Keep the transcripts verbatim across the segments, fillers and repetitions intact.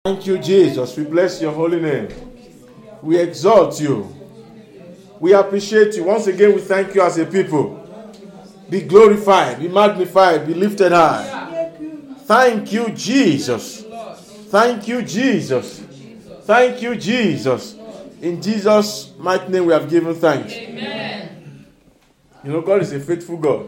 Thank you, Jesus. We bless your holy name. We exalt you. We appreciate you. Once again, we thank you as a people. Be glorified, be magnified, be lifted high. Thank you, Jesus. Thank you, Jesus. Thank you, Jesus. In Jesus' mighty name, we have given thanks. Amen. You know, God is a faithful God.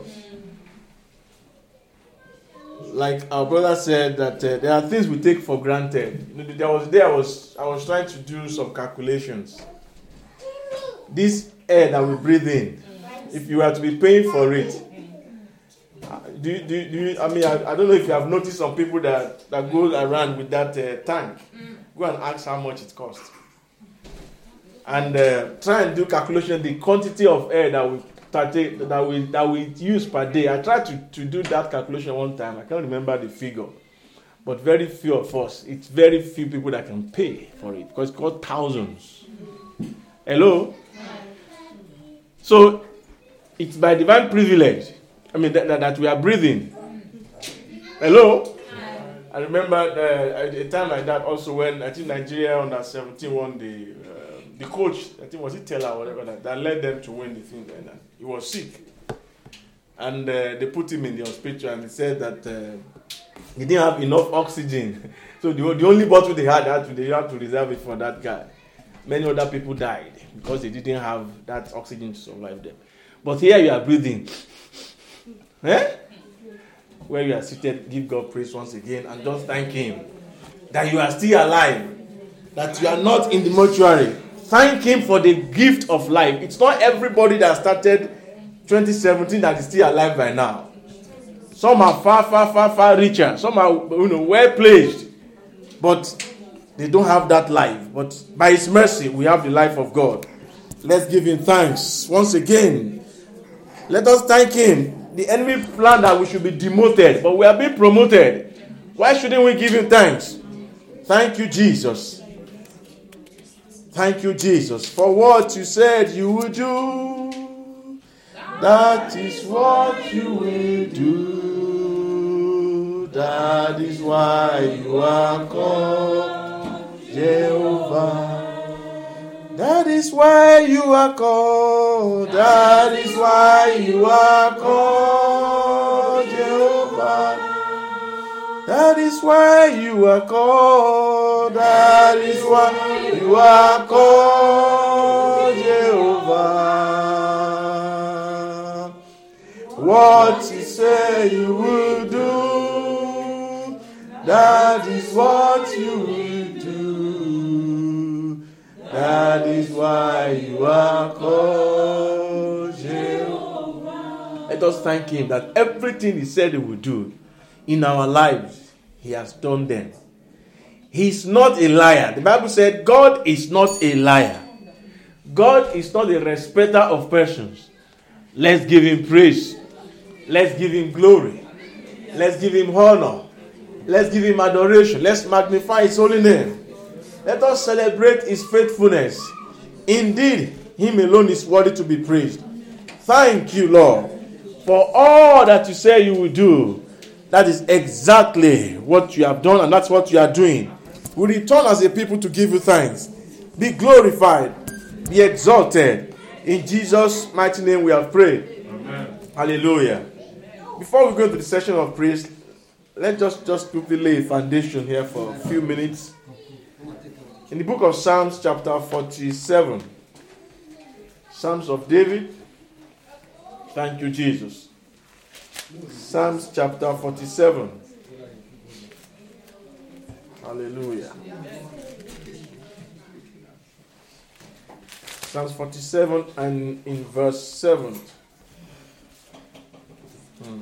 Like our brother said, that uh, there are things we take for granted. You know, there was there I was I was trying to do some calculations. This air that we breathe in, if you were to be paying for it, do you, do you, do you, I mean, I, I don't know if you have noticed some people that, that go around with that uh, tank. Go and ask how much it costs. And uh, try and do calculation, the quantity of air that we partake, that we that we use per day. I tried to, to do that calculation one time. I can't remember the figure. But very few of us, it's very few people that can pay for it. Because it's called thousands. Hello? So, it's by divine privilege. I mean, that, that, that we are breathing. Hello? I remember uh, a time like that also when I think Nigeria under seventeen won the uh, the coach, I think was it Taylor or whatever, that, that led them to win the thing. And uh, he was sick. And uh, they put him in the hospital and they said that uh, he didn't have enough oxygen. So the, the only bottle they had, had to, they had to reserve it for that guy. Many other people died because they didn't have that oxygen to survive them. But here you are breathing. Eh? Where you are seated, give God praise once again and just thank Him that you are still alive, that you are not in the mortuary. Thank Him for the gift of life. It's not everybody that started twenty seventeen that is still alive by now. Some are far, far, far, far richer. Some are, you know, well placed, but they don't have that life. But by His mercy, we have the life of God. Let's give Him thanks once again. Let us thank Him. The enemy planned that we should be demoted, but we are being promoted. Why shouldn't we give Him thanks? Thank you, Jesus. Thank you, Jesus, for what you said you would do. That is what you will do. That is why you are called Jehovah. That is why you are called. That is why you are called Jehovah. That is why you are called. That is why you are called Jehovah. What you say you will do, that is what you will do. That is why you are called Jehovah. Let us thank Him that everything He said He would do in our lives, He has done them. He's not a liar. The Bible said God is not a liar. God is not a respecter of persons. Let's give Him praise. Let's give Him glory. Let's give Him honor. Let's give Him adoration. Let's magnify His holy name. Let us celebrate His faithfulness. Indeed, Him alone is worthy to be praised. Thank you, Lord, for all that you say you will do. That is exactly what you have done, and that's what you are doing. We return as a people to give you thanks. Be glorified. Be exalted. In Jesus' mighty name we have prayed. Amen. Hallelujah. Before we go into the session of praise, let's just, just quickly lay a foundation here for a few minutes. In the book of Psalms chapter forty-seven, Psalms of David. Thank you, Jesus. Psalms chapter forty-seven. Hallelujah. Psalms forty-seven and in verse seven. Hmm.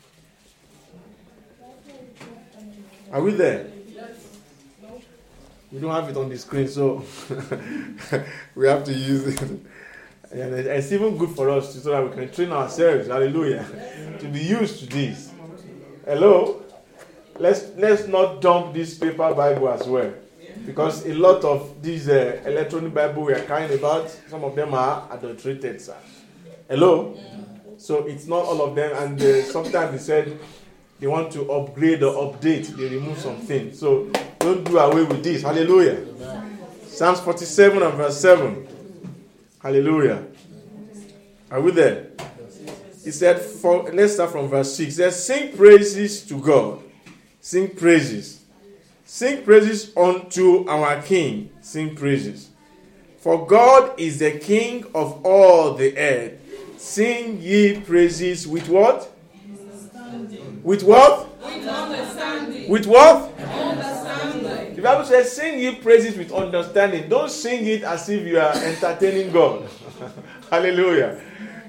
Are we there? We don't have it on the screen, so we have to use it. And it's even good for us so that we can train ourselves, hallelujah, to be used to this. Hello? Let's let's not dump this paper Bible as well. Because a lot of these uh, electronic Bible we are carrying about, some of them are adulterated, sir. Hello? So it's not all of them, and uh, sometimes they said they want to upgrade or update, they remove some things. So don't do away with this. Hallelujah. Amen. Psalms forty-seven and verse seven. Hallelujah. Are we there? He said, for, let's start from verse six. He says, sing praises to God. Sing praises. Sing praises unto our King. Sing praises. For God is the King of all the earth. Sing ye praises with what? With what? With understanding. With what? Understanding. The Bible says, sing ye praises with understanding. Don't sing it as if you are entertaining God. Hallelujah.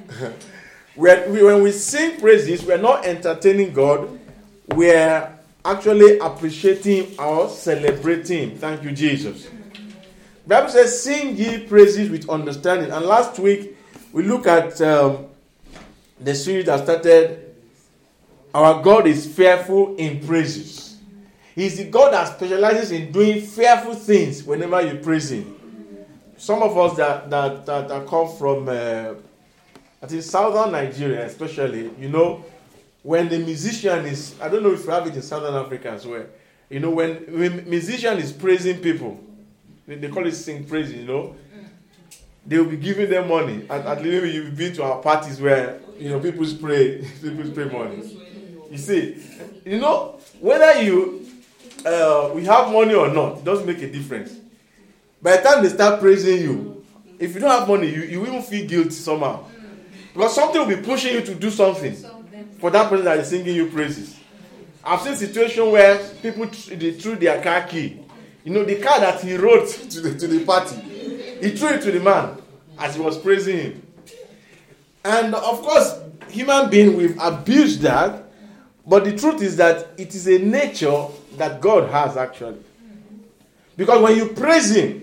When we, when we sing praises, we are not entertaining God. We are actually appreciating or celebrating Him. Thank you, Jesus. The Bible says, sing ye praises with understanding. And last week, we look at um, the series that started, Our God is fearful in praises. He's the God that specializes in doing fearful things whenever you praise Him. Some of us that, that, that, that come from, uh, I think, southern Nigeria especially, you know, when the musician is, I don't know if you have it in Southern Africa as well, you know, when, when musician is praising people, they, they call it sing praise, you know, they will be giving them money. At, at least you've been to our parties where, you know, people spray, people spray money. You see, you know, whether you, uh, we have money or not, it doesn't make a difference. By the time they start praising you, if you don't have money, you, you will feel guilty somehow. Because something will be pushing you to do something for that person that is singing you praises. I've seen situations where people, they threw their car key. You know, the car that he wrote to the, to the party, he threw it to the man as he was praising him. And of course, human beings, we've abused that. But the truth is that it is a nature that God has actually. Because when you praise Him,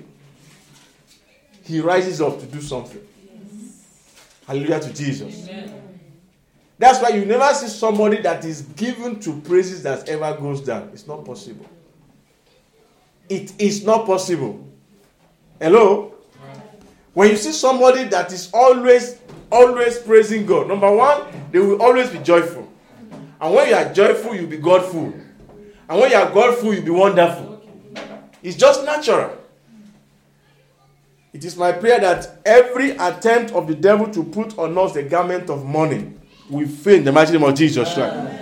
He rises up to do something. Hallelujah to Jesus. Amen. That's why you never see somebody that is given to praises that ever goes down. It's not possible. It is not possible. Hello? When you see somebody that is always, always praising God, number one, they will always be joyful. And when you are joyful, you'll be Godful. And when you are Godful, you'll be wonderful. It's just natural. It is my prayer that every attempt of the devil to put on us the garment of mourning will fail in the mighty name of Jesus Christ.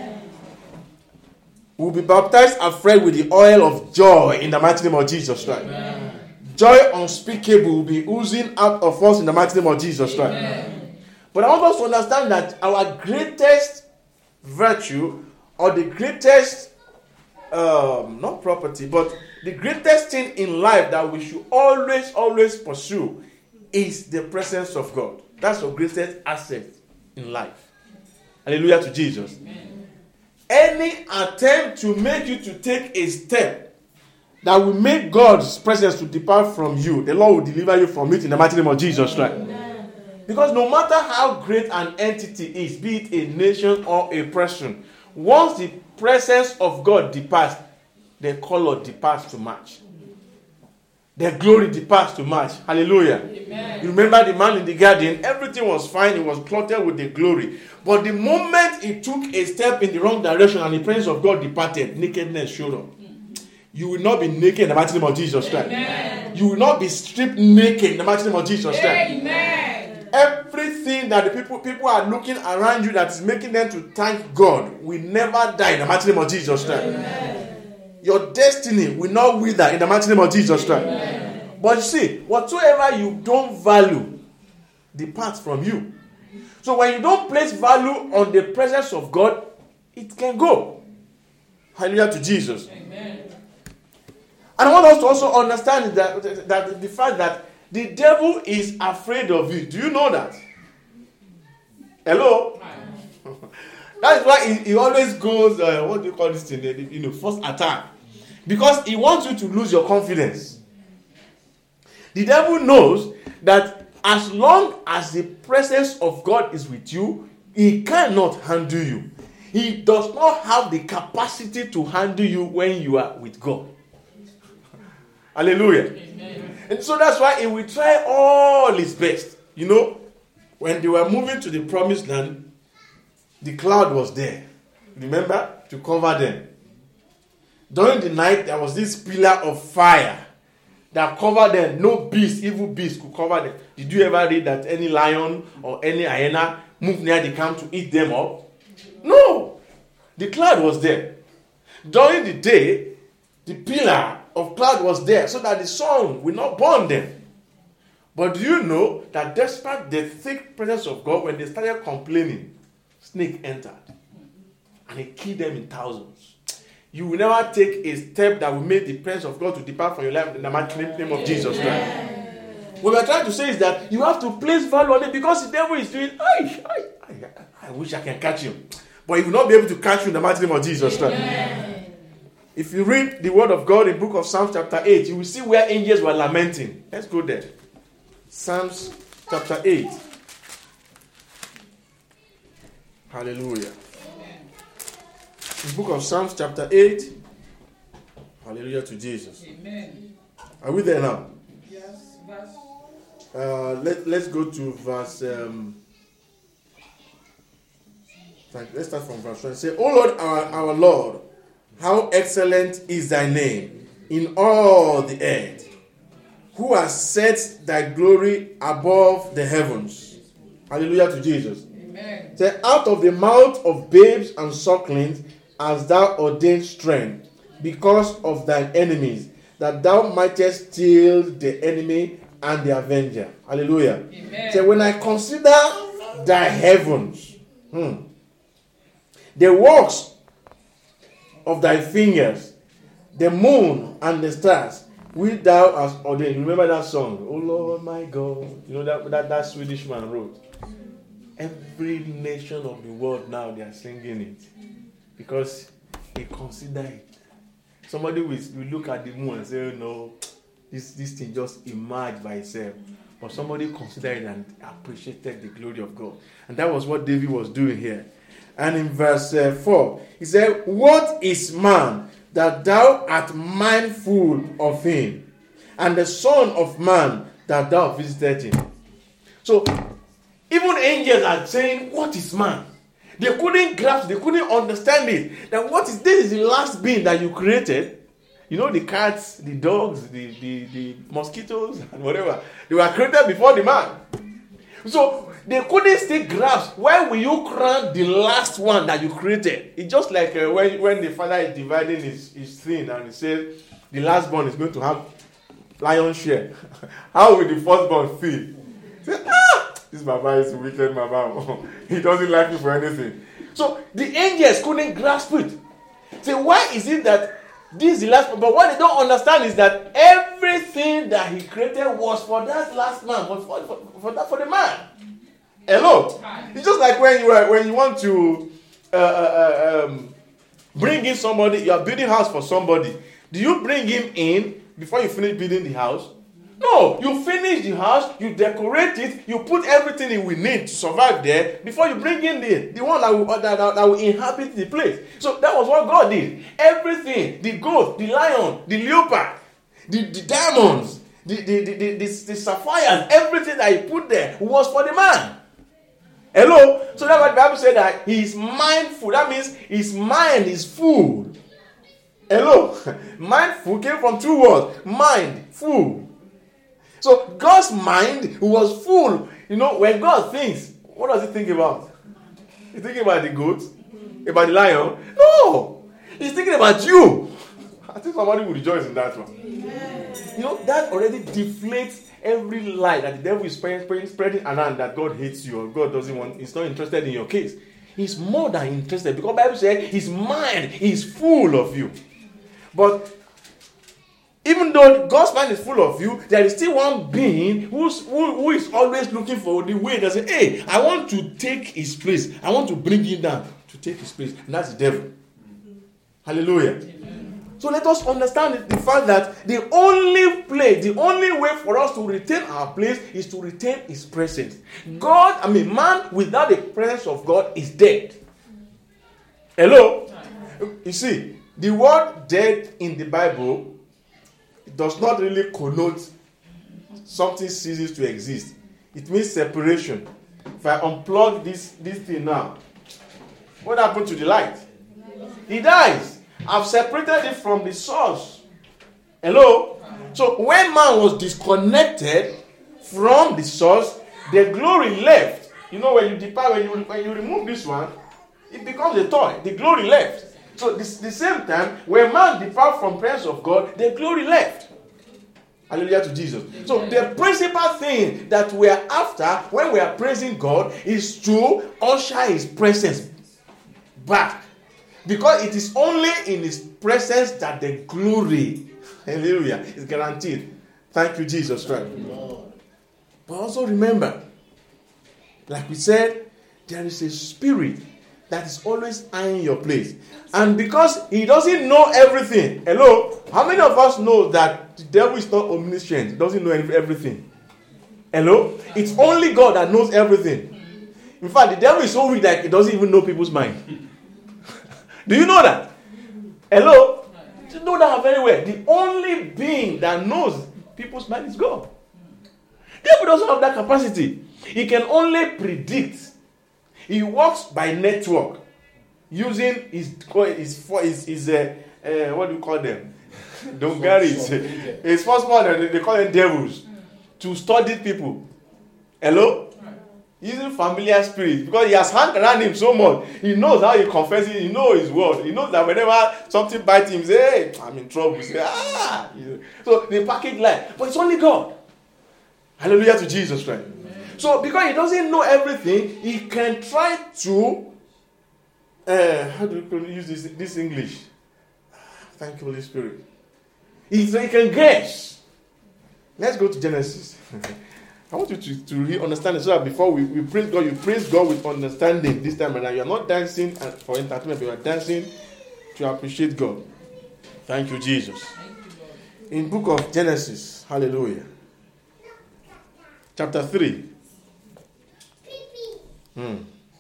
We'll be baptized afresh with the oil of joy in the mighty name of Jesus Christ. Amen. Joy unspeakable will be oozing out of us in the mighty name of Jesus Christ. Amen. But I want us to understand that our greatest virtue, or the greatest, um, not property, but the greatest thing in life that we should always, always pursue is the presence of God. That's your greatest asset in life. Hallelujah to Jesus. Amen. Any attempt to make you to take a step that will make God's presence to depart from you, the Lord will deliver you from it in the mighty name of Jesus Christ. Amen. Because no matter how great an entity is, be it a nation or a person, once the presence of God departs, the color departs to match. The glory departs to match. Hallelujah. Amen. You remember the man in the garden, everything was fine, it was clothed with the glory. But the moment he took a step in the wrong direction and the presence of God departed, nakedness showed up. You will not be naked in the mighty name of Jesus Christ. Amen. You will not be stripped naked in the mighty name of Jesus Christ. Amen. Everything that the people, people are looking around you that is making them to thank God will never die in the mighty name of Jesus Christ. Amen. Your destiny will not wither in the mighty name of Jesus Christ. Amen. But you see, whatsoever you don't value departs from you. So when you don't place value on the presence of God, it can go. Hallelujah to Jesus. Amen. And I want us to also understand that, that the fact that the devil is afraid of you. Do you know that? Hello? That's why he, he always goes, uh, what do you call this thing? You know, first attack. Because he wants you to lose your confidence. The devil knows that as long as the presence of God is with you, he cannot handle you. He does not have the capacity to handle you when you are with God. Hallelujah. Amen. And so that's why he will try all his best. You know, when they were moving to the promised land, the cloud was there. Remember? To cover them. During the night, there was this pillar of fire that covered them. No beast, evil beast could cover them. Did you ever read that any lion or any hyena moved near the camp to eat them up? No. The cloud was there. During the day, the pillar of cloud was there so that the sun will not burn them. But do you know that despite the thick presence of God, when they started complaining, snake entered and it killed them in thousands. You will never take a step that will make the presence of God to depart from your life in the mighty name of Jesus Christ. What we are trying to say is that you have to place value on it, because the devil is doing, I, I, I, I wish I can catch him. But he will not be able to catch you in the mighty name of Jesus Christ. If you read the word of God in the book of Psalms chapter eight, you will see where angels were lamenting. Let's go there. Psalms chapter eight. Hallelujah. The book of Psalms chapter eight. Hallelujah to Jesus. Amen. Are we there now? Yes, verse. Uh, let, let's go to verse... Um, let's start from verse one. Say, O Lord, our, our Lord, how excellent is thy name in all the earth, who has set thy glory above the heavens. Hallelujah to Jesus. Amen. Say, out of the mouth of babes and sucklings hast thou ordained strength, because of thine enemies, that thou mightest steal the enemy and the avenger. Hallelujah. Amen. Say, when I consider thy heavens, hmm, the works of thy fingers, the moon and the stars, which thou hast ordained. Remember that song? Oh Lord my God. You know that, that that Swedish man wrote. Every nation of the world now, they are singing it, because they consider it. Somebody will, will look at the moon and say, oh, no, this, this thing just emerged by itself. But somebody considered it and appreciated the glory of God. And that was what David was doing here. And in verse uh, four, he said, what is man that thou art mindful of him, and the son of man that thou visited him? So, even angels are saying, what is man? They couldn't grasp, they couldn't understand it. That what is this is the last being that you created. You know, the cats, the dogs, the, the, the mosquitoes, and whatever. They were created before the man. So, they couldn't still grasp, why will you crown the last one that you created? It's just like uh, when, when the father is dividing his, his thing and he says, the last born is going to have lion's share. How will the firstborn feel? Say, ah, this Baba is a wicked Baba. He doesn't like me for anything. So, the angels couldn't grasp it. So, why is it that this is the last, but what they don't understand is that everything that he created was for that last man, was for, for, for, that, for the man. Hello? It's just like when you are, when you want to uh, uh, um, bring in somebody, you are building a house for somebody. Do you bring him in before you finish building the house? No, you finish the house, you decorate it, you put everything he will need to survive there before you bring in the, the one that will, that, that, that will inhabit the place. So that was what God did. Everything, the goat, the lion, the leopard, the, the diamonds, the, the, the, the, the, the sapphires, everything that he put there was for the man. Hello? So that's why the Bible said that he is mindful. That means his mind is full. Hello? Mindful came from two words. Mind, full. So God's mind was full. You know, when God thinks, what does he think about? He's thinking about the goat? About the lion? No! He's thinking about you. I think somebody will rejoice in that one. Amen. You know, that already deflates every lie that the devil is spreading, spreading around that God hates you or God doesn't want, he's not interested in your case. He's more than interested, because the Bible says his mind is full of you. But even though God's mind is full of you, there is still one being who's, who, who is always looking for the way that says, hey, I want to take his place. I want to bring him down to take his place. And that's the devil. Mm-hmm. Hallelujah. Amen. So let us understand the fact that the only place, the only way for us to retain our place is to retain his presence. God, I mean, man without the presence of God is dead. Hello? You see, the word dead in the Bible does not really connote something ceases to exist. It means separation. If I unplug this, this thing now, what happened to the light? It dies. I've separated it from the source. Hello? So when man was disconnected from the source, the glory left. You know, when you depart, when you, when you remove this one, it becomes a toy. The glory left. So this, the same time, when man depart from presence of God, the glory left. Hallelujah to Jesus. So the principal thing that we are after when we are praising God is to usher his presence back. Because it is only in his presence that the glory, hallelujah, is guaranteed. Thank you, Jesus Christ. But also remember, like we said, there is a spirit that is always eyeing your place. And because he doesn't know everything. Hello? How many of us know that the devil is not omniscient? He doesn't know everything. Hello? It's only God that knows everything. In fact, the devil is so weak that he doesn't even know people's mind. Do you know that? Hello? You know that very well. The only being that knows people's mind is God. The devil doesn't have that capacity. He can only predict. He works by network, using his his his, his uh, uh, what do you call them? Don't get it. His first one, they call them devils, to study people. Hello? Using familiar spirits, because he has hung around him so much. He knows how he confesses. He knows his word. He knows that whenever something bites him, he say, "Hey, I'm in trouble." He say, "Ah." So they package life, but it's only God. Hallelujah to Jesus Christ. So, because he doesn't know everything, he can try to, uh, how do you use this, this English? Thank you, Holy Spirit. He, so he can guess. Let's go to Genesis. I want you to, to really understand it so that before we, we praise God, you praise God with understanding this time around. You are not dancing for entertainment, but you are dancing to appreciate God. Thank you, Jesus. In book of Genesis, hallelujah. Chapter three. Hmm.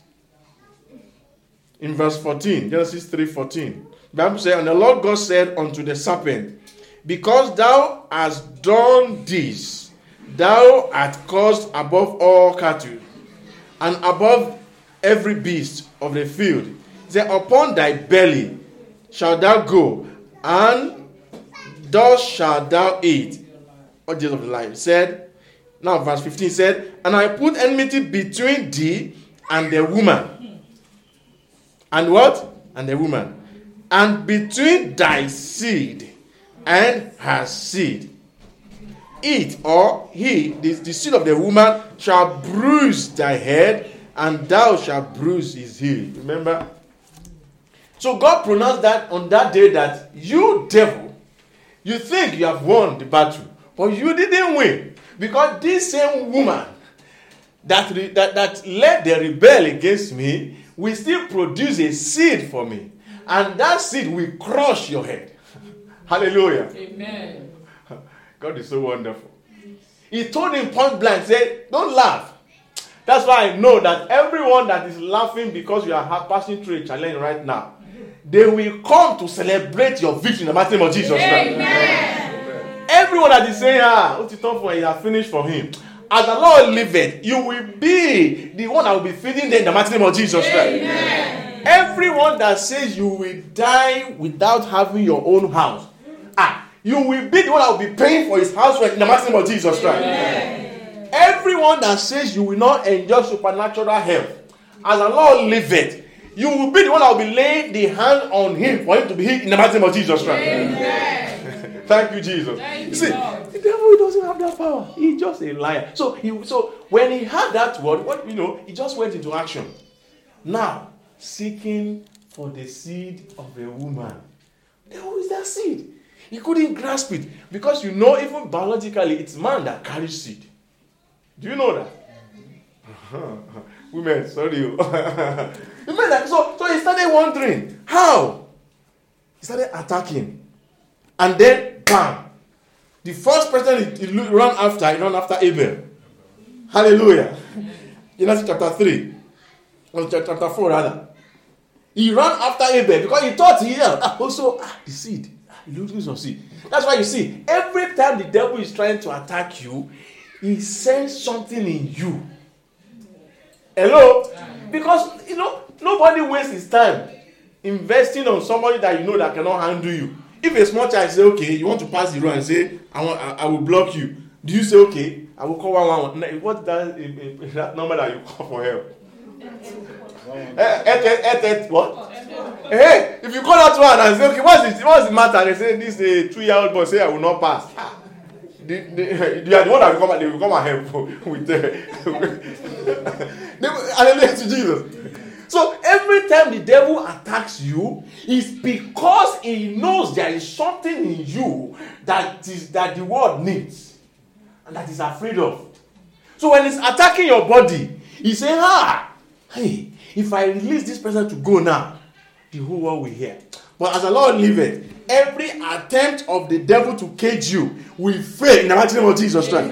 In verse fourteen, Genesis three fourteen, the Bible says, "And the Lord God said unto the serpent, Because thou hast done this, thou art cursed above all cattle, and above every beast of the field. He said, Upon thy belly shalt thou go, and thus shalt thou eat all days of the life." He said, now verse fifteen said, "And I put enmity between thee and the woman." And what? And the woman. "And between thy seed and her seed. It, or he, the, the seed of the woman, shall bruise thy head, and thou shalt bruise his heel." Remember? So God pronounced that on that day that you, devil, you think you have won the battle, but you didn't win. Because this same woman that, re, that, that led the rebel against me will still produce a seed for me. And that seed will crush your head. Hallelujah. Amen. God is so wonderful. He told him point blank, said, "Don't laugh." That's why I know that everyone that is laughing because you are passing through a challenge right now, they will come to celebrate your victory in the mighty name of Jesus Christ. Amen. Everyone that is saying, "Ah, what's it tough for? You have finished for him." As the Lord liveth, you will be the one that will be feeding them in the mighty name of Jesus Christ. Amen. Everyone that says you will die without having your own house, ah, you will be the one that will be paying for his house rent in the mighty name of Jesus Christ. Amen. Everyone that says you will not enjoy supernatural health, as the Lord liveth, you will be the one that will be laying the hand on him for him to be healed in the mighty name of Jesus Christ. Amen. Thank you, Jesus. Thank you, See, Lord. the devil doesn't have that power. He's just a liar. So he, so when he had that word, what you know, he just went into action. Now, seeking for the seed of a woman. Who is that seed? He couldn't grasp it because you know, even biologically, it's man that carries seed. Do you know that? Women, sorry. You mean that? So, so he started wondering how. He started attacking. And then, bam. The first person he, he ran after, he ran after Abel. Hallelujah. Genesis chapter three. Or chapter four, rather. He ran after Abel because he thought he had also ah, the seed. He looking some seed. That's why you see, every time the devil is trying to attack you, he sends something in you. Hello? Because, you know, nobody wastes his time investing on somebody that you know that cannot handle you. If a small child say, okay, you want to pass the road and say, I want, I, I will block you. Do you say, okay, I will call one one one? What's that, that number that you call for help? eh, what? Hey, if you call that one and say, okay, what's the, what's the matter? And they say, this uh, two-year-old boy say, I will not pass. They, they, they are the one that will come, they will come and help with the... Hallelujah to Jesus. So every time the devil attacks you, it's because he knows there is something in you that is that the world needs and that is afraid of. So when he's attacking your body, he's saying, ah, hey, if I release this person to go now, the whole world will hear. But as the Lord liveth, every attempt of the devil to cage you will fail in the mighty name of Jesus Christ.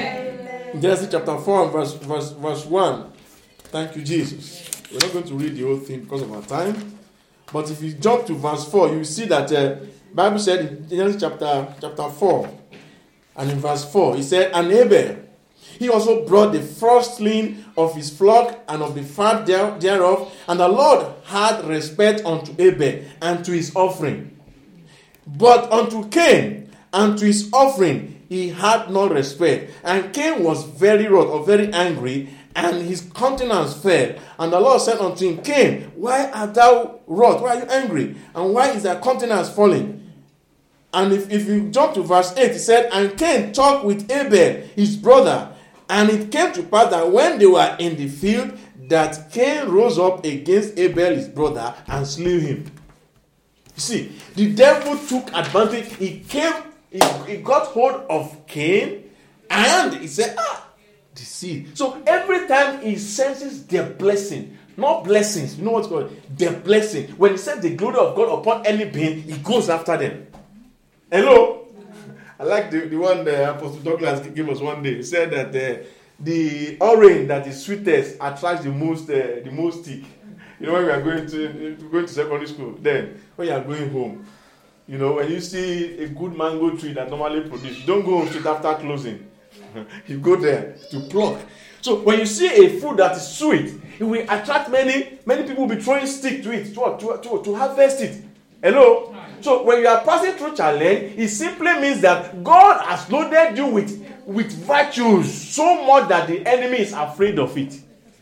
In Genesis chapter four, verse, verse, verse one. Thank you, Jesus. We're not going to read the whole thing because of our time. But if you jump to verse four, you see that the uh, Bible said in Genesis chapter, chapter four, and in verse four, it said, and Abel, he also brought the firstling of his flock and of the fat thereof, and the Lord had respect unto Abel and to his offering. But unto Cain and to his offering he had no respect. And Cain was very wroth or very angry, and his countenance fell. And the Lord said unto him, Cain, why art thou wroth? Why are you angry? And why is thy countenance falling? And if, if you jump to verse eight, it said, and Cain talked with Abel, his brother. And it came to pass that when they were in the field, that Cain rose up against Abel, his brother, and slew him. You see, the devil took advantage. He came, he, he got hold of Cain, and he said, ah, the seed. So every time he senses their blessing, not blessings, you know what's called? Their blessing. When he said the glory of God upon any being, he goes after them. Hello? I like the, the one that Apostle Douglas gave us one day. He said that uh, the orange that is sweetest attracts the most uh, the most stick. You know, when we are going to going to secondary school, then when you are going home, you know, when you see a good mango tree that normally produces, you don't go home straight after closing. You go there to pluck. So when you see a food that is sweet, it will attract many, many people will be throwing stick to it, to, to, to, to harvest it. Hello? So when you are passing through challenge, it simply means that God has loaded you with, with virtues so much that the enemy is afraid of it.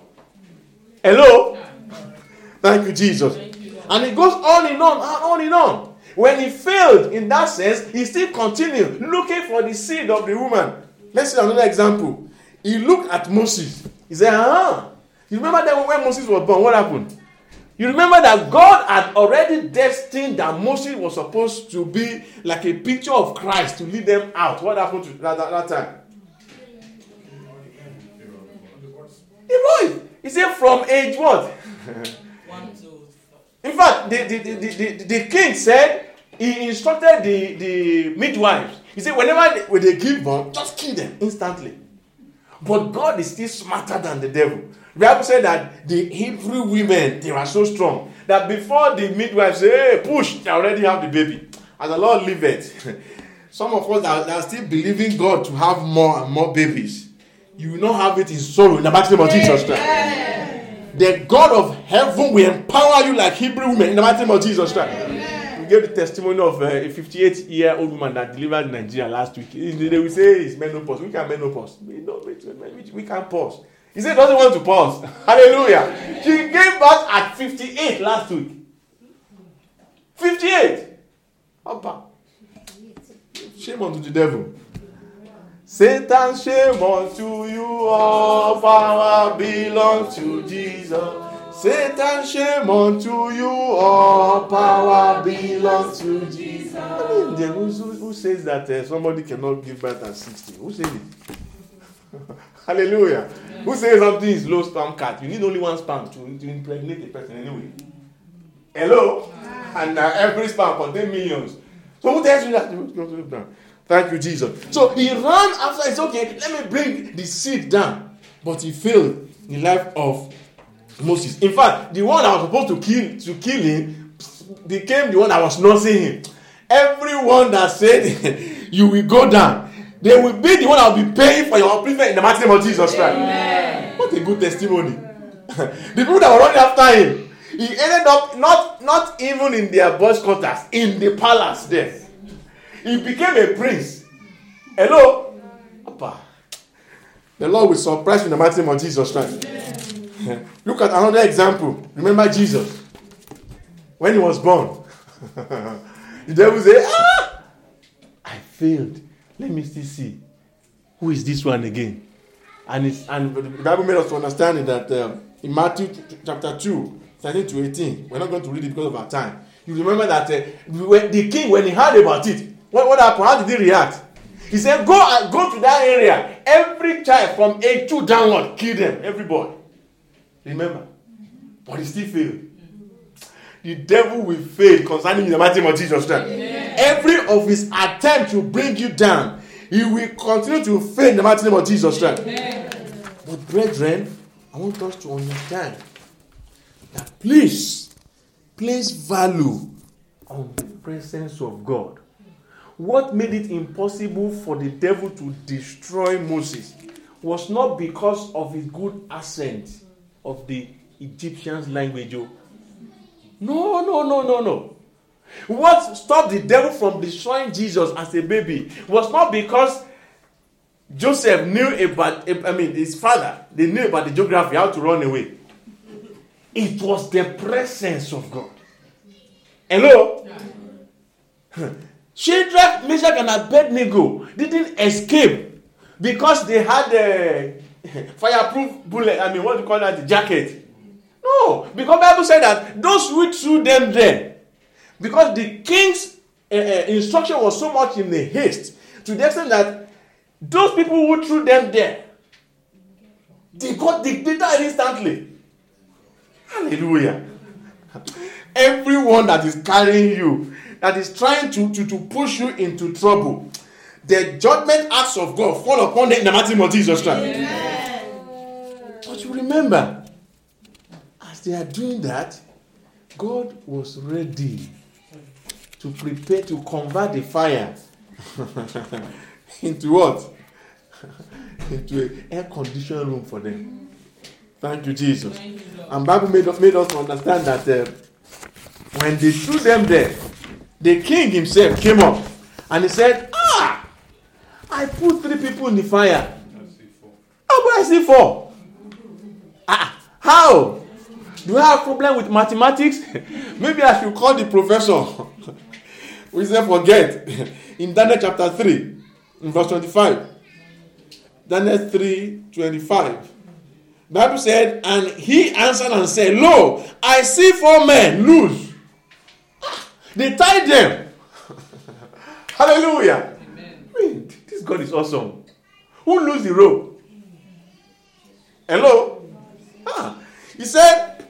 Hello? Thank you, Jesus. And it goes on and on and on and on. When he failed in that sense, he still continued looking for the seed of the woman. Let's see another example. He looked at Moses. He said, ah, you remember that when Moses was born, what happened? You remember that God had already destined that Moses was supposed to be like a picture of Christ to lead them out. What happened to that, that, that time? He was. He said from age what? In fact, the, the, the, the, the king said, he instructed the, the midwives. He said, whenever they, when they give birth, just kill them instantly. But God is still smarter than the devil. The Bible said that the Hebrew women, they were so strong that before the midwife say, hey, push, they already have the baby. As the Lord liveth, some of us that are still believing God to have more and more babies, you will not have it in sorrow in the mighty name of Jesus Christ. The God of heaven will empower you like Hebrew women in the mighty name of Jesus Christ. We gave the testimony of uh, a fifty-eight-year-old woman that delivered in Nigeria last week. They will say it's menopause. We can menopause. We, don't, we, we can pause. He said he doesn't want to pause. Hallelujah. She gave birth at fifty-eight last week. fifty-eight. Opa. Shame unto the devil. Satan, shame unto you. All power belongs to Jesus. Satan, shame unto you. All power belongs to Jesus. I mean, the, who, who says that uh, somebody cannot give birth at sixty? Who says it? Hallelujah. Yeah. Who says something is low sperm count? You need only one sperm to, to impregnate a person anyway. Hello? Yeah. And uh, every sperm contains millions. So who tells you that? Thank you, Jesus. So he ran after, it's okay, let me bring the seed down. But he failed in the life of Moses. In fact, the one that was supposed to kill, to kill him became the one that was nursing him. Everyone that said, you will go down, they will be the one that will be paying for your upliftment in the mighty name of Jesus Christ. Amen. What a good testimony. The people that were running after him, He ended up not, not even in their boys' quarters, in the palace there. He became a prince. Hello? Papa. The Lord will surprise you in the mighty name of Jesus Christ. Look at another example. Remember Jesus. When he was born. The devil said, ah! I failed. Let me still see. Who is this one again? And it's, and the Bible made us to understand that uh, in Matthew chapter two, thirteen to eighteen, we're not going to read it because of our time. You remember that uh, when the king, when he heard about it, what, what happened? How did he react? He said, go and go to that area. Every child from age two downward, kill them. Everybody. Remember. But he still failed. The devil will fail concerning the mighty name of Jesus Christ. Every of his attempt to bring you down, he will continue to fail in the mighty name of Jesus Christ. But brethren, I want us to understand that please, place value on the presence of God. What made it impossible for the devil to destroy Moses was not because of his good accent of the Egyptians' language. No, no, no, no, no. What stopped the devil from destroying Jesus as a baby was not because Joseph knew about, I mean, his father, they knew about the geography, how to run away. It was the presence of God. Hello? Shadrach, Meshach, and Abednego didn't escape because they had a fireproof bullet. I mean, what do you call that? The jacket. No, because the Bible said that those who threw them there, because the king's uh, uh, instruction was so much in the haste, to the extent that those people who threw them there, they got they, they died instantly. Hallelujah. Everyone that is carrying you, that is trying to, to, to push you into trouble, the judgment acts of God fall upon them in the mighty name of Jesus Christ. Amen. But you remember, as they are doing that, God was ready to prepare to convert the fire into what? Into an air-conditioned room for them. Thank you, Jesus. Thank you, and Bible made us, made us understand that uh, when they threw them there, the king himself came up and he said, ah, I put three people in the fire. How do I see four? Ah, how? Do I have a problem with mathematics? Maybe I should call the professor. We say forget. In Daniel chapter three, in verse twenty-five. Daniel three, twenty-five. The Bible said, and he answered and said, lo, I see four men loose. They tied them. Hallelujah. Amen. I mean, this God is awesome. Who loosed the rope? Hello? Ah, he said,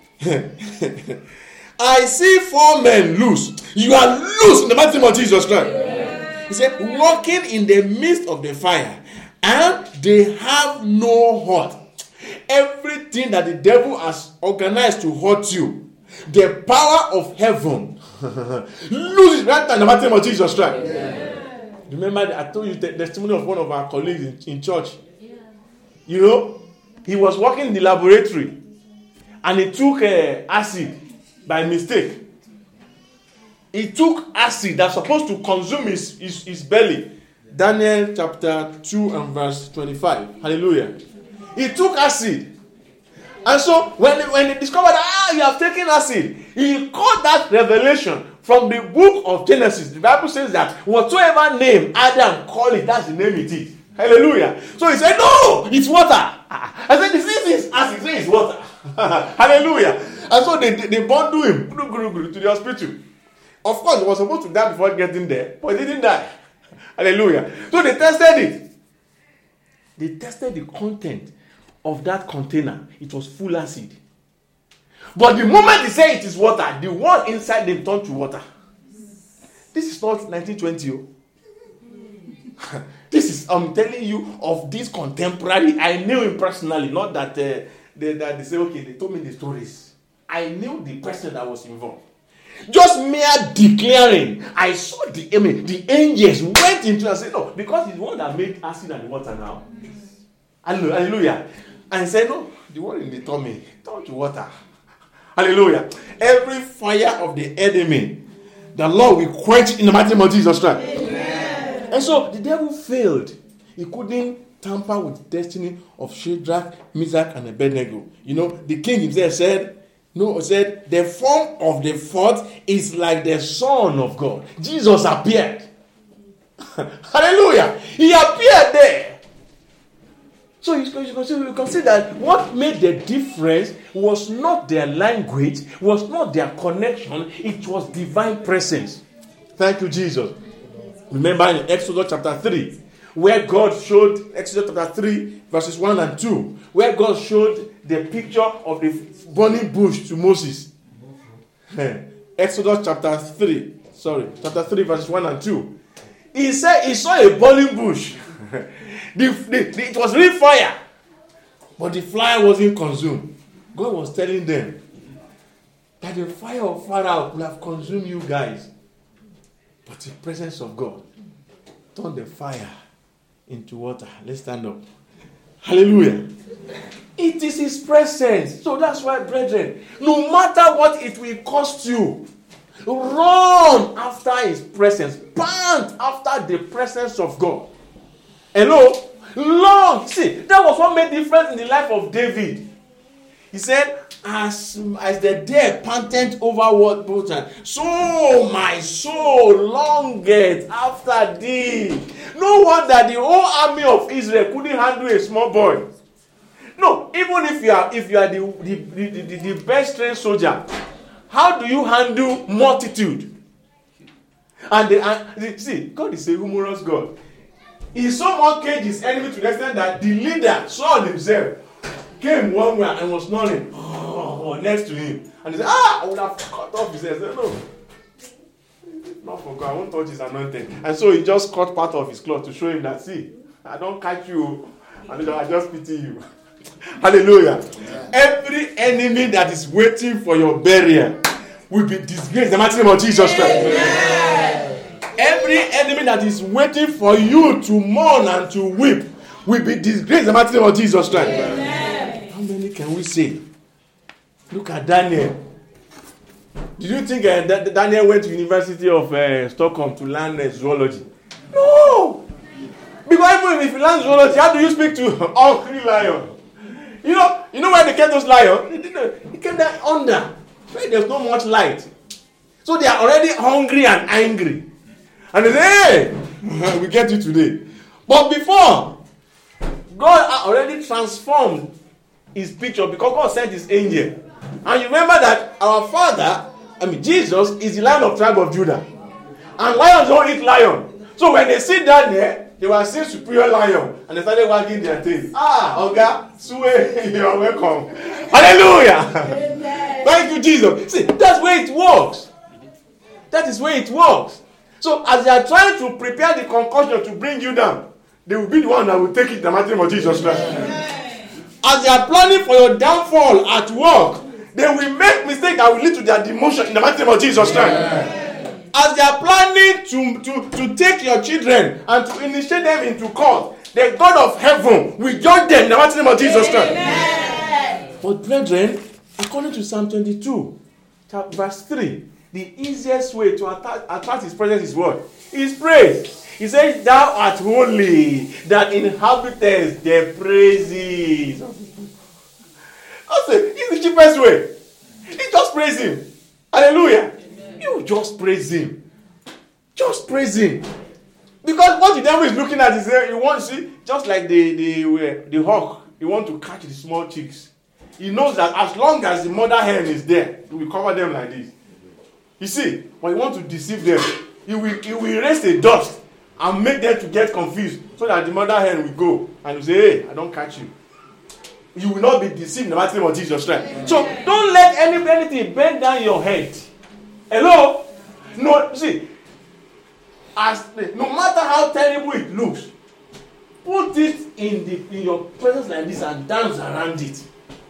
I see four men loose. You are loose in the mighty name of Jesus Christ. Yeah. He said, walking in the midst of the fire, and they have no hurt. Everything that the devil has organized to hurt you, the power of heaven loses right now in the mighty name of Jesus Christ. Yeah. Remember, that I told you the testimony of one of our colleagues in, in church. Yeah. You know, he was working in the laboratory and he took uh, acid by mistake. He took acid that's supposed to consume his, his, his belly. Daniel chapter two and verse twenty-five. Hallelujah. He took acid. And so when, when he discovered that, ah, you have taken acid, he caught that revelation from the book of Genesis. The Bible says that whatsoever name Adam called it, that's the name it is. Hallelujah. So he said, no, it's water. I said, this is acid. He said, it's water. Hallelujah. And so they, they, they bundled him to the hospital. Of course, he was supposed to die before getting there, but he didn't die. Hallelujah. So they tested it. They tested the content of that container. It was full acid. But the moment they say it is water, the one inside them turned to water. This is not nineteen twenty. Oh. This is, I'm telling you, of this contemporary. I knew him personally. Not that, uh, they, that they say, okay, they told me the stories. I knew the person that was involved. Just mere declaring, I saw the, I mean, the angels went into and said, no, because he's the one that made acid and water now. Hallelujah. And he said, no, the one in the tummy turned to water. Hallelujah. Every fire of the enemy, the Lord will quench in the mighty name of Jesus Christ. Amen. And so the devil failed. He couldn't tamper with the destiny of Shadrach, Meshach, and Abednego. You know, the king himself said, no, said, the form of the fourth is like the Son of God. Jesus appeared. Hallelujah. He appeared there. So you can, see, you can see that what made the difference was not their language, was not their connection, it was divine presence. Thank you, Jesus. Remember in Exodus chapter three, where God showed, Exodus chapter three, verses one and two, where God showed the picture of the burning bush to Moses. Exodus chapter three, sorry, chapter three, verses one and two. He said he saw a burning bush. the, the, the, it was real fire, but the fire wasn't consumed. God was telling them that the fire of Pharaoh will have consumed you guys, but the presence of God turned the fire into water. Let's stand up. Hallelujah. It is his presence. So that's why, brethren, no matter what it will cost you, run after his presence. Pant after the presence of God. Hello? Long. See, that was what made difference in the life of David. He said, as, as the deer panted over water, so my soul longeth after thee. No wonder the whole army of Israel couldn't handle a small boy. No, even if you are if you are the, the, the, the, the best trained soldier, how do you handle multitude? And, the, and see, God is a humorous God. He so much caged his enemy to the extent that the leader, Saul himself, came one way and was snoring oh, next to him. And he said, ah, I would have cut off his head. Said, no, not for God, I won't touch his anointing. And so he just cut part of his cloth to show him that, see, I don't catch you, and I just pity you. Hallelujah. Yeah. Every enemy that is waiting for your burial will be disgraced in the mighty name of Jesus Christ. Every enemy that is waiting for you to mourn and to weep will be disgraced in the mighty name of Jesus Christ. Amen. How many can we say? Look at Daniel. Did you think uh, that Daniel went to University of uh, Stockholm to learn uh, zoology? No. Because even if you learn zoology, how do you speak to all three lions? You know, you know where they kept those lions? They, they kept them under, where there's not much light. So they are already hungry and angry. And they say, hey, we get you today. But before, God had already transformed his picture because God sent his angel. And you remember that our father, I mean Jesus, is the Lion of tribe of Judah. And lions don't eat lion. So when they sit down there, they were seeing superior lion. And they started wagging their tails. Ah, Oga, Sue, you are welcome. Hallelujah. Amen. Thank you, Jesus. See, that's where it works. That is where it works. So as they are trying to prepare the concoction to bring you down, they will be the one that will take it in the mighty name of Jesus Christ. As they are planning for your downfall at work, they will make mistakes that will lead to their demotion in the mighty name of Jesus Christ. Yeah. As they are planning to, to, to take your children and to initiate them into court, the God of heaven will judge them in the mighty name of Jesus Christ. Yeah. But brethren, according to Psalm twenty-two, verse three, the easiest way to attract, attract his presence is what? Is praise. He says, thou art holy, that inhabitest the praises. That's it. It's the cheapest way. You just praise him. Hallelujah. Amen. You just praise him. Just praise him. Because what the devil is looking at is uh, he wants to see, just like the, the, the hawk, he wants to catch the small chicks. He knows that as long as the mother hen is there, he will cover them like this. You see, when he wants to deceive them, he will, he will raise the dust and make them to get confused so that the mother hen will go and will say, hey, I don't catch you. You will not be deceived in the mighty name of Jesus Christ. Yeah. So don't let any, anything bend down your head. Hello? No, see, as no matter how terrible it looks, put it in the in your presence like this and dance around it.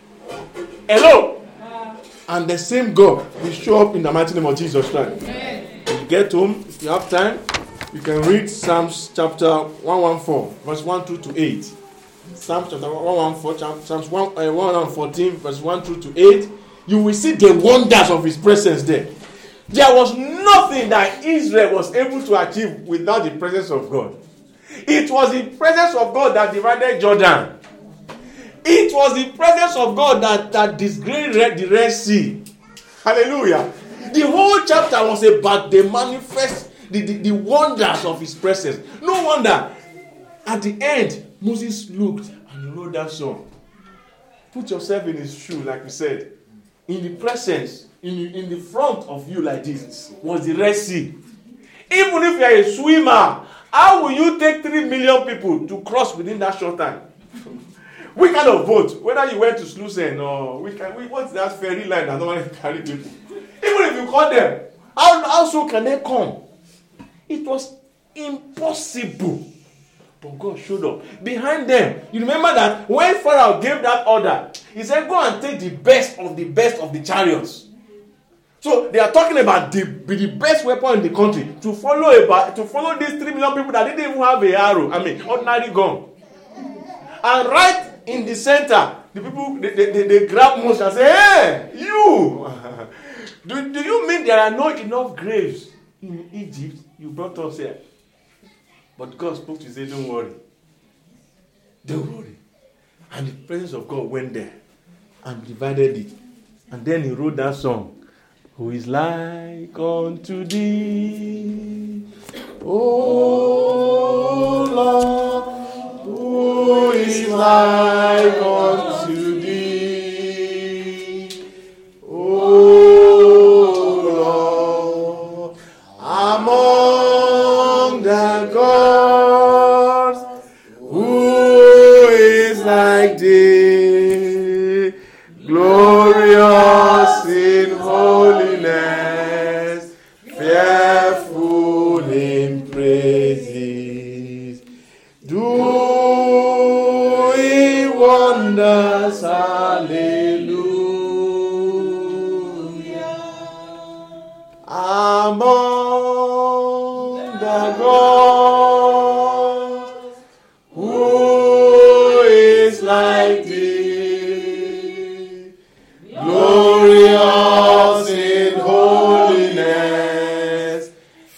Hello? Uh, and the same God will show up in the mighty name of Jesus Christ. Amen. When you get home, if you have time, you can read Psalms chapter one fourteen, verse one through to eight. Psalms chapter one fourteen, Psalms one, uh, one fourteen, verse one through to eight. you will see the wonders of his presence there. There was nothing that Israel was able to achieve without the presence of God. It was the presence of God that divided Jordan. It was the presence of God that, that disgraced the Red Sea. Hallelujah. The whole chapter was about the manifest, the, the, the wonders of his presence. No wonder, at the end, Moses looked and wrote that song. Put yourself in his shoe, like we said. In the presence, in, in the front of you like this, was the Red Sea. Even if you are a swimmer, how will you take three million people to cross within that short time? We kind of boat, whether you went to Slusen or we can, we, what's that ferry line that normally carry people? Even if you call them, how, how so can they come? It was impossible. But God showed up. Behind them, you remember that when Pharaoh gave that order, he said, go and take the best of the best of the chariots. So they are talking about the, the best weapon in the country to follow about, to follow these three million people that didn't even have a arrow, I mean, ordinary gun. And right in the center, the people, they, they, they, they grab Moses and say, hey, you! do, do you mean there are not enough graves in Egypt? You brought us here. But God spoke to you and said, don't worry. Don't worry. And the presence of God went there and divided it. And then he wrote that song. Who is like unto thee, O Lord, who is like unto thee, O Lord, among the gods, who is like thee, glorious in holiness, fearful in praises, doing wonders, hallelujah. Among the gods, who is like thee, glorious in holiness,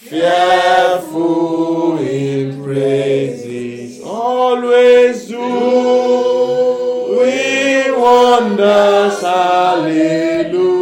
fearful in praises, always doing wonders, hallelujah.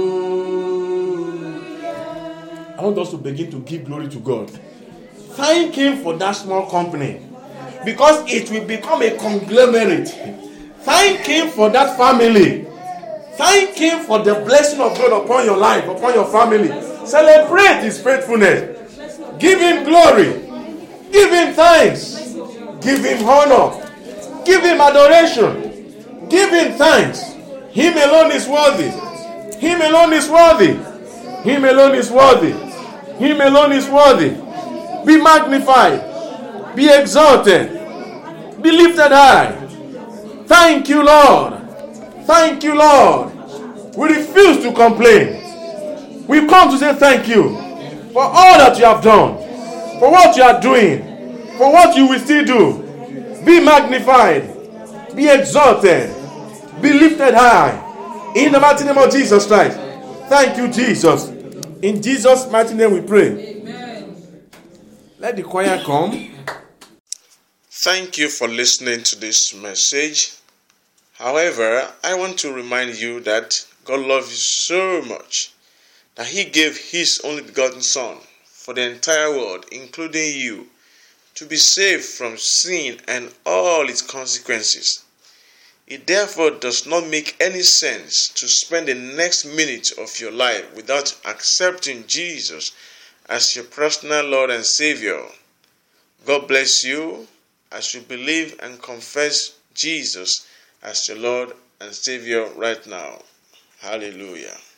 I want us to begin to give glory to God. Thank him for that small company, because it will become a conglomerate. Thank him for that family. Thank him for the blessing of God upon your life, upon your family. Celebrate his faithfulness. Give him glory. Give him thanks. Give him honor. Give him adoration. Give him thanks. Him alone is worthy. Him alone is worthy. Him alone is worthy. Him alone is worthy. Be magnified. Be exalted. Be lifted high. Thank you, Lord. Thank you, Lord. We refuse to complain. We come to say thank you for all that you have done, for what you are doing, for what you will still do. Be magnified. Be exalted. Be lifted high. In the mighty name of Jesus Christ. Thank you, Jesus. In Jesus' mighty name we pray. Amen. Let the choir come. Thank you for listening to this message. However, I want to remind you that God loves you so much that he gave his only begotten Son for the entire world, including you, to be saved from sin and all its consequences. It therefore does not make any sense to spend the next minute of your life without accepting Jesus as your personal Lord and Savior. God bless you as you believe and confess Jesus as your Lord and Savior right now. Hallelujah.